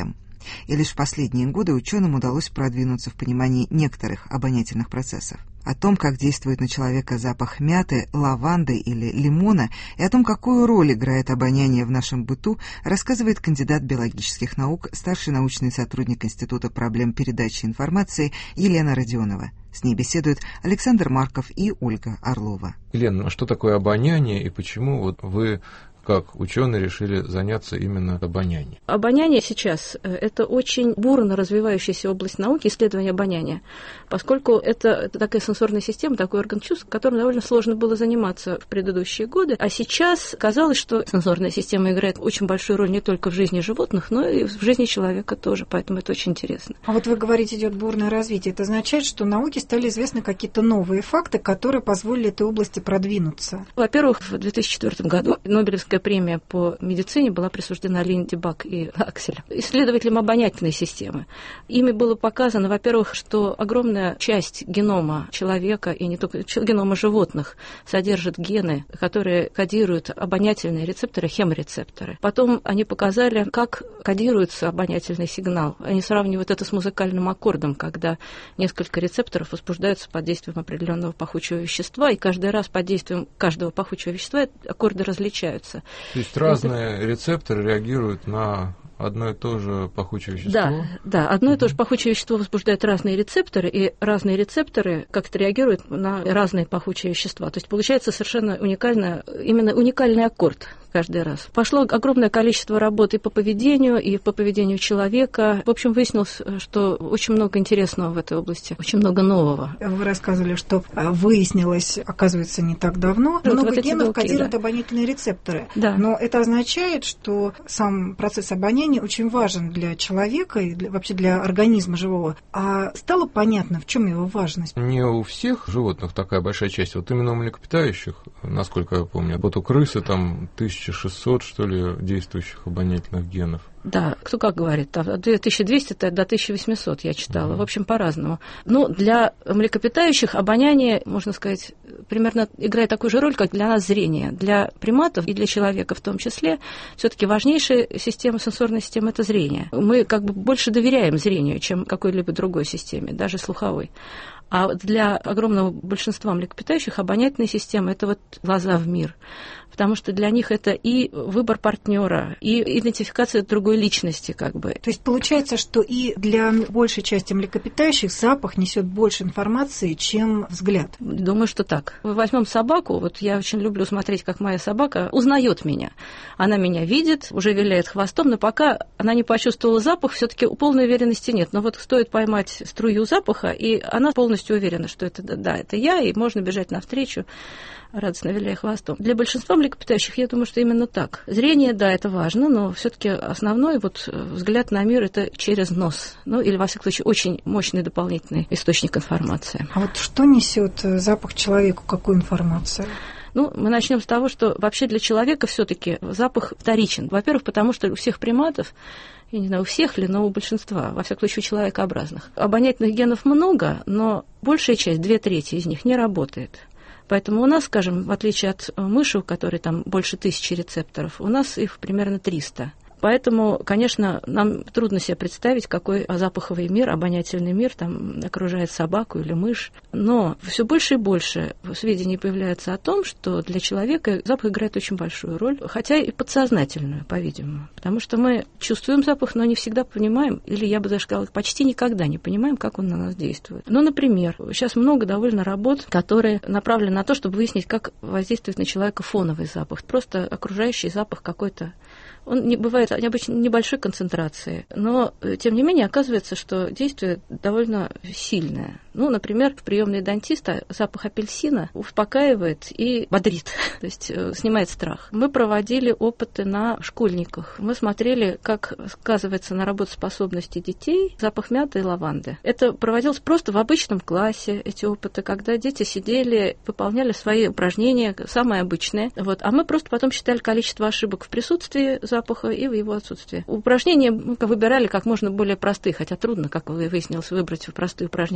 И лишь в последние годы ученым удалось продвинуться в понимании некоторых обонятельных процессов. О том, как действует на человека запах мяты, лаванды или лимона, и о том, какую роль играет обоняние в нашем быту, рассказывает кандидат биологических наук, старший научный сотрудник Института проблем передачи информации Елена Родионова. С ней беседуют Александр Марков и Ольга Орлова. Елена, а что такое обоняние и почему вот вы, как ученые, решили заняться именно обонянием? Обоняние сейчас – это очень бурно развивающаяся область науки, исследования обоняния, поскольку это, это такая сенсорная система, такой орган чувств, которым довольно сложно было заниматься в предыдущие годы. А сейчас казалось, что сенсорная система играет очень большую роль не только в жизни животных, но и в жизни человека тоже, поэтому это очень интересно. А вот вы говорите, идет бурное развитие. Это означает, что науке стали известны какие-то новые факты, которые позволили этой области продвинуться? Во-первых, в две тысячи четвёртом году Нобелевская премия по медицине была присуждена Линде Бак и Акселю, исследователям обонятельной системы. Ими было показано, во-первых, что огромная часть генома человека и не только генома животных содержит гены, которые кодируют обонятельные рецепторы, хеморецепторы. Потом они показали, как кодируется обонятельный сигнал. Они сравнивают это с музыкальным аккордом, когда несколько рецепторов возбуждаются под действием определенного пахучего вещества, и каждый раз под действием каждого пахучего вещества аккорды различаются. То есть разные это... рецепторы реагируют на одно и то же пахучее вещество? Да, да, одно и то же пахучее вещество возбуждает разные рецепторы, и разные рецепторы как-то реагируют на разные пахучие вещества. То есть получается совершенно уникально, именно уникальный аккорд каждый раз. Пошло огромное количество работ и по поведению, и по поведению человека. В общем, выяснилось, что очень много интересного в этой области, очень много нового. Вы рассказывали, что выяснилось, оказывается, не так давно. Вот много вот генов белки, кодируют да. обонятельные рецепторы. Да. Но это означает, что сам процесс обоняния очень важен для человека и для, вообще для организма живого. А стало понятно, в чем его важность? Не у всех животных такая большая часть. Вот именно у млекопитающих, насколько я помню, вот у крысы там тысяча шестьсот, что ли, действующих обонятельных генов. Да, кто как говорит, от две тысячи двухсот до тысяча восьмисот я читала, mm-hmm. в общем, по-разному. Но для млекопитающих обоняние, можно сказать, примерно играет такую же роль, как для нас зрение. Для приматов и для человека в том числе все-таки важнейшая система, сенсорная система – это зрение. Мы как бы больше доверяем зрению, чем какой-либо другой системе, даже слуховой. А для огромного большинства млекопитающих обонятельная система – это вот глаза в мир. Потому что для них это и выбор партнера, и идентификация другой личности, как бы. То есть получается, что и для большей части млекопитающих запах несет больше информации, чем взгляд. Думаю, что так. Возьмем собаку. Вот я очень люблю смотреть, как моя собака узнает меня. Она меня видит, уже виляет хвостом, но пока она не почувствовала запах, все-таки полной уверенности нет. Но вот стоит поймать струю запаха, и она полностью уверена, что это да, это я, и можно бежать навстречу, радостно виляя хвостом. Для большинства млекопитающих, я думаю, что именно так. Зрение, да, это важно, но все-таки основной вот взгляд на мир – это через нос. Ну, или, во всяком случае, очень мощный дополнительный источник информации. А вот что несет запах человеку, какую информацию? Ну, мы начнем с того, что вообще для человека все-таки запах вторичен. Во-первых, потому что у всех приматов, я не знаю, у всех ли, но у большинства, во всяком случае, у человекообразных, обонятельных генов много, но большая часть, две трети из них не работает. Поэтому у нас, скажем, в отличие от мыши, у которой там больше тысячи рецепторов, у нас их примерно триста. Поэтому, конечно, нам трудно себе представить, какой запаховый мир, обонятельный мир там окружает собаку или мышь. Но все больше и больше сведений появляется о том, что для человека запах играет очень большую роль, хотя и подсознательную, по-видимому. Потому что мы чувствуем запах, но не всегда понимаем, или я бы даже сказала, почти никогда не понимаем, как он на нас действует. Ну, например, сейчас много довольно работ, которые направлены на то, чтобы выяснить, как воздействует на человека фоновый запах. Просто окружающий запах какой-то. Он не бывает обычно небольшой концентрации, но, тем не менее, оказывается, что действие довольно сильное. Ну, например, в приемной дантиста запах апельсина успокаивает и бодрит, то есть снимает страх. Мы проводили опыты на школьниках. Мы смотрели, как сказывается на работоспособности детей запах мяты и лаванды. Это проводилось просто в обычном классе, эти опыты, когда дети сидели, выполняли свои упражнения, самые обычные. Вот. А мы просто потом считали количество ошибок в присутствии запаха и в его отсутствии. Упражнения мы выбирали как можно более простые, хотя трудно, как выяснилось, выбрать простые упражнения в школе.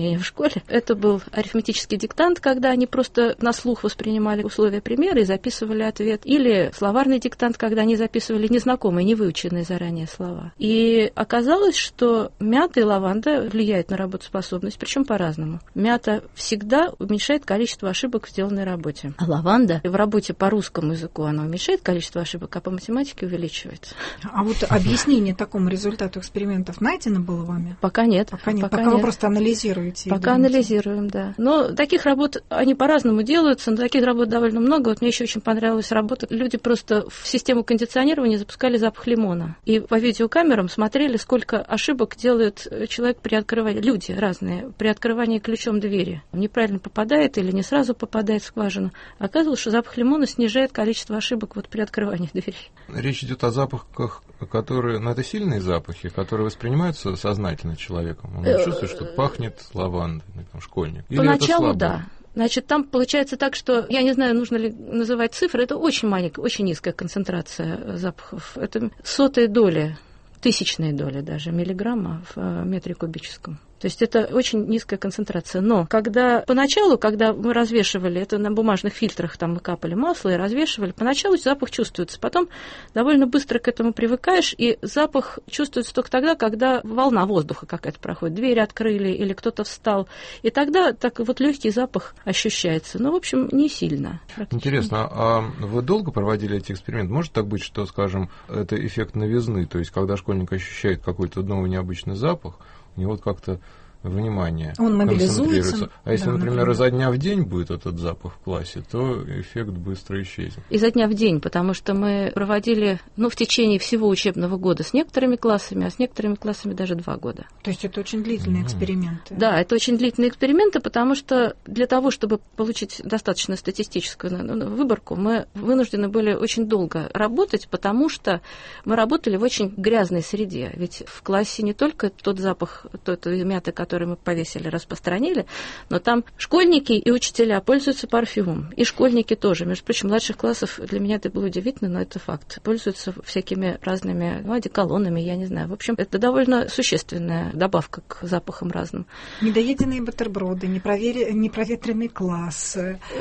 школе. Это был арифметический диктант, когда они просто на слух воспринимали условия примера и записывали ответ. Или словарный диктант, когда они записывали незнакомые, невыученные заранее слова. И оказалось, что мята и лаванда влияют на работоспособность, причем по-разному. Мята всегда уменьшает количество ошибок в сделанной работе. А лаванда в работе по русскому языку она уменьшает количество ошибок, а по математике увеличивает. А вот объяснение такому результату экспериментов найдено было вами? Пока нет. Пока нет. Пока, Пока нет. вы просто анализируете. Пока анализируем, да. Но таких работ, они по-разному делаются, но таких работ довольно много. Вот мне еще очень понравилась работа. Люди просто в систему кондиционирования запускали запах лимона. И по видеокамерам смотрели, сколько ошибок делает человек при открывании, люди разные, при открывании ключом двери. Неправильно попадает или не сразу попадает в скважину. Оказывалось, что запах лимона снижает количество ошибок вот при открывании двери. Речь идет о запахах, которые, ну, это сильные запахи, которые воспринимаются сознательно человеком. Он чувствует, что пахнет лавандой, там, школьник. Или поначалу да. Значит, там получается так, что, я не знаю, нужно ли называть цифры, это очень маленькая, очень низкая концентрация запахов. Это сотые доли, тысячные доли даже миллиграмма в метре кубическом. То есть это очень низкая концентрация. Но когда поначалу, когда мы развешивали, это на бумажных фильтрах, там мы капали масло и развешивали, поначалу запах чувствуется. Потом довольно быстро к этому привыкаешь, и запах чувствуется только тогда, когда волна воздуха какая-то проходит, дверь открыли или кто-то встал. И тогда так вот легкий запах ощущается. Ну, в общем, не сильно. Интересно, а вы долго проводили эти эксперименты? Может так быть, что, скажем, это эффект новизны, то есть когда школьник ощущает какой-то новый необычный запах, у него вот как-то внимание он концентрируется. А если, да, например, например, изо дня в день будет этот запах в классе, то эффект быстро исчезнет. Изо дня в день, потому что мы проводили, ну, в течение всего учебного года с некоторыми классами, а с некоторыми классами даже два года. То есть это очень длительные mm-hmm. эксперименты. Да, это очень длительные эксперименты, потому что для того, чтобы получить достаточно статистическую выборку, мы вынуждены были очень долго работать, потому что мы работали в очень грязной среде. Ведь в классе не только тот запах, тот мяты, который мы повесили, распространили, но там школьники и учителя пользуются парфюмом. И школьники тоже. Между прочим, младших классов, для меня это было удивительно, но это факт. Пользуются всякими разными, ну, одеколонами, я не знаю. В общем, это довольно существенная добавка к запахам разным. Недоеденные бутерброды, непровер... непроветренный класс,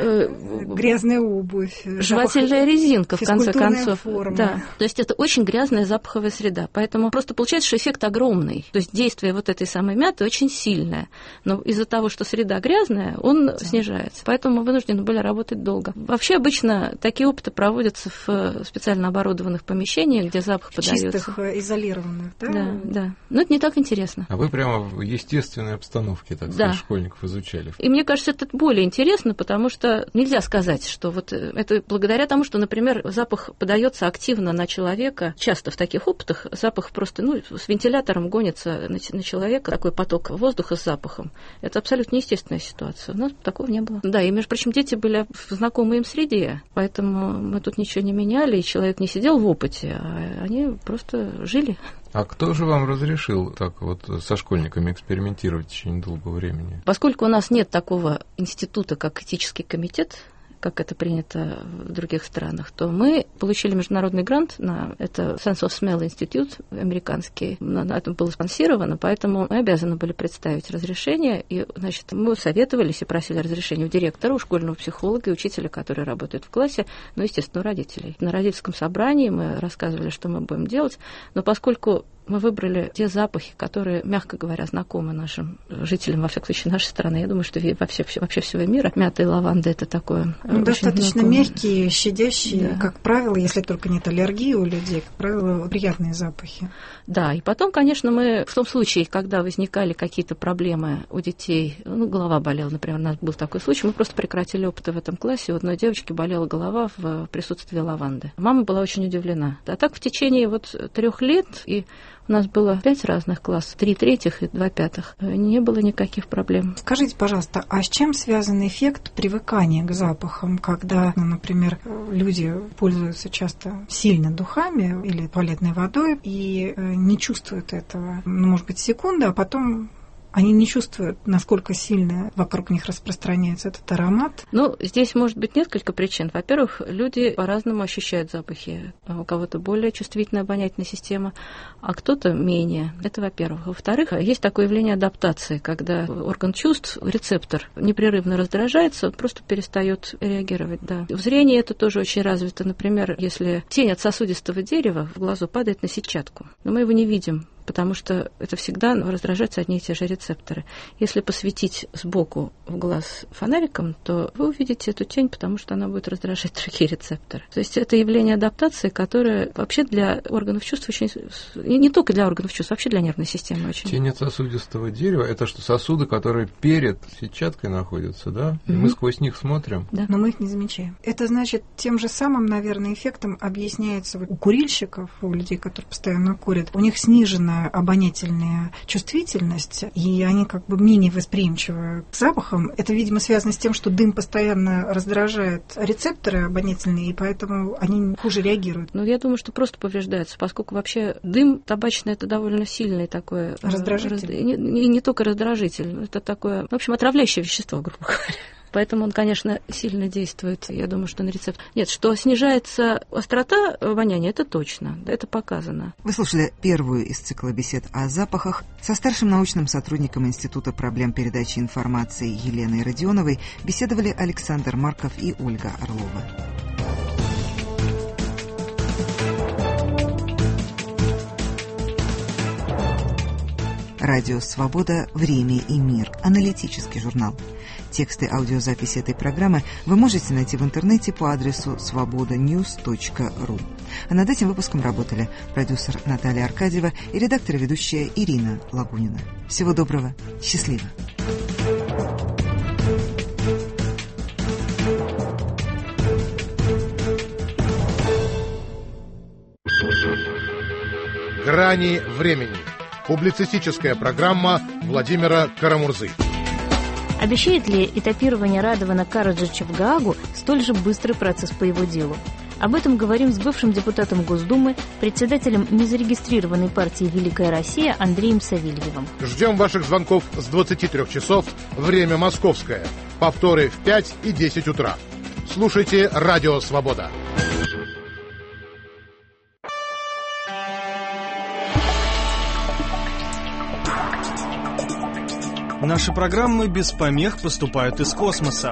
грязная обувь. Жевательная резинка, в конце концов. Форма. Да. То есть это очень грязная запаховая среда. Поэтому просто получается, что эффект огромный. То есть действие вот этой самой мяты очень сильное. Но из-за того, что среда грязная, он да. снижается. Поэтому мы вынуждены были работать долго. Вообще обычно такие опыты проводятся в специально оборудованных помещениях, где запах подается. Чистых, изолированных, да? Да, да. Но это не так интересно. А вы прямо в естественной обстановке, так сказать, да. школьников изучали. И мне кажется, это более интересно, потому что нельзя сказать, что вот это благодаря тому, что, например, запах подается активно на человека. Часто в таких опытах запах просто, ну, с вентилятором гонится на, на человека, такой поток воздуха с запахом. Это абсолютно естественная ситуация. У нас такого не было. Да, и, между прочим, дети были в знакомой им среде, поэтому мы тут ничего не меняли, и человек не сидел в опыте, а они просто жили. А кто же вам разрешил так вот со школьниками экспериментировать в течение долгого времени? Поскольку у нас нет такого института, как этический комитет, как это принято в других странах, то мы получили международный грант на это Sense of Smell Institute, американский. На этом было спонсировано, поэтому мы обязаны были представить разрешение. И, значит, мы советовались и просили разрешения у директора, у школьного психолога и учителя, которые работают в классе, ну, естественно, у родителей. На родительском собрании мы рассказывали, что мы будем делать, но поскольку мы выбрали те запахи, которые, мягко говоря, знакомы нашим жителям, во всяком случае, нашей страны. Я думаю, что вообще, вообще всего мира мята и лаванда — это такое ну, достаточно знакомое. Мягкие, щадящие, да. Как правило, если только нет аллергии у людей, как правило, приятные запахи. Да, и потом, конечно, мы в том случае, когда возникали какие-то проблемы у детей, ну, голова болела, например, у нас был такой случай, мы просто прекратили опыты в этом классе, у одной девочки болела голова в присутствии лаванды. Мама была очень удивлена. А так в течение вот трех лет, и у нас было пять разных классов, три третьих и два пятых. Не было никаких проблем. Скажите, пожалуйста, а с чем связан эффект привыкания к запахам, когда, ну, например, люди пользуются часто сильно духами или туалетной водой и не чувствуют этого? Ну, может быть, секунда, а потом Они не чувствуют, насколько сильно вокруг них распространяется этот аромат. Ну, здесь может быть несколько причин. Во-первых, люди по-разному ощущают запахи. У кого-то более чувствительная обонятельная система, а кто-то менее. Это во-первых. Во-вторых, есть такое явление адаптации, когда орган чувств, рецептор, непрерывно раздражается, он просто перестает реагировать. Да. В зрении это тоже очень развито. Например, если тень от сосудистого дерева в глазу падает на сетчатку, но мы его не видим, потому что это всегда раздражаются одни и те же рецепторы. Если посветить сбоку в глаз фонариком, то вы увидите эту тень, потому что она будет раздражать другие рецепторы. То есть это явление адаптации, которое вообще для органов чувств очень... И не только для органов чувств, вообще для нервной системы очень... Тень от сосудистого дерева – это что, сосуды, которые перед сетчаткой находятся, да? И mm-hmm. мы сквозь них смотрим. Да. Но мы их не замечаем. Это значит, тем же самым, наверное, эффектом объясняется вот у курильщиков, у людей, которые постоянно курят, у них снижена обонятельная чувствительность, и они как бы менее восприимчивы к запахам. Это, видимо, связано с тем, что дым постоянно раздражает рецепторы обонятельные, и поэтому они хуже реагируют. Ну, я думаю, что просто повреждается, поскольку вообще дым табачный – это довольно сильный такой... Раздражитель. Раз... Не, не, не только раздражитель, это такое, в общем, отравляющее вещество, грубо говоря. Поэтому он, конечно, сильно действует, я думаю, что на рецепт. Нет, что снижается острота обоняния, это точно, это показано. Вы слушали первую из цикла бесед о запахах со старшим научным сотрудником Института проблем передачи информации Еленой Родионовой. Беседовали Александр Марков и Ольга Орлова. Радио «Свобода. Время и мир». Аналитический журнал. Тексты аудиозаписи этой программы вы можете найти в интернете по адресу свобода ньюс точка ру. А над этим выпуском работали продюсер Наталья Аркадьева и редактор и ведущая Ирина Лагунина. Всего доброго. Счастливо. «Грани времени». Публицистическая программа Владимира Карамурзы. Обещает ли этапирование Радована Караджича в Гаагу столь же быстрый процесс по его делу? Об этом говорим с бывшим депутатом Госдумы, председателем незарегистрированной партии «Великая Россия» Андреем Савельевым. Ждем ваших звонков с двадцати трёх часов, время московское. Повторы в пять и десять утра. Слушайте «Радио Свобода». Наши программы без помех поступают из космоса.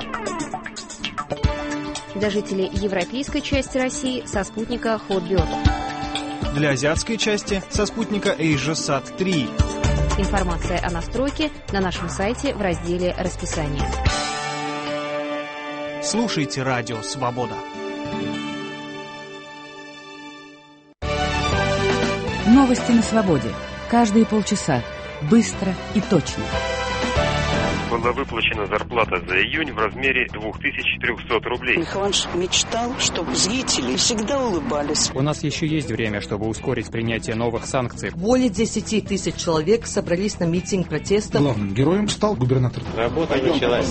Для жителей европейской части России со спутника Hotbird. Для азиатской части со спутника AsiaSat три. Информация о настройке на нашем сайте в разделе «Расписание». Слушайте «Радио Свобода». Новости на свободе. Каждые полчаса. Быстро и точно. Была выплачена зарплата за июнь в размере две тысячи триста рублей. Михаил мечтал, чтобы зрители всегда улыбались. У нас еще есть время, чтобы ускорить принятие новых санкций. Более десяти тысяч человек собрались на митинг протеста. Главным героем стал губернатор. Работа началась.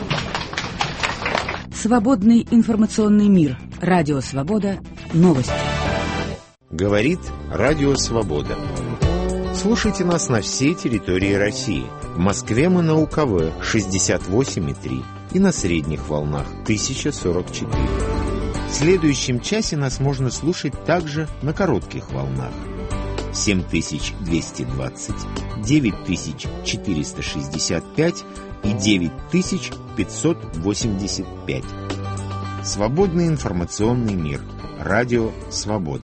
Свободный информационный мир. Радио Свобода. Новости. Говорит Радио Свобода. Слушайте нас на всей территории России. В Москве мы на УКВ шестьдесят восемь и три и на средних волнах тысяча сорок четыре. В следующем часе нас можно слушать также на коротких волнах. семь тысяч двести двадцать, девять тысяч четыреста шестьдесят пять и девять тысяч пятьсот восемьдесят пять. Свободный информационный мир. Радио Свобода.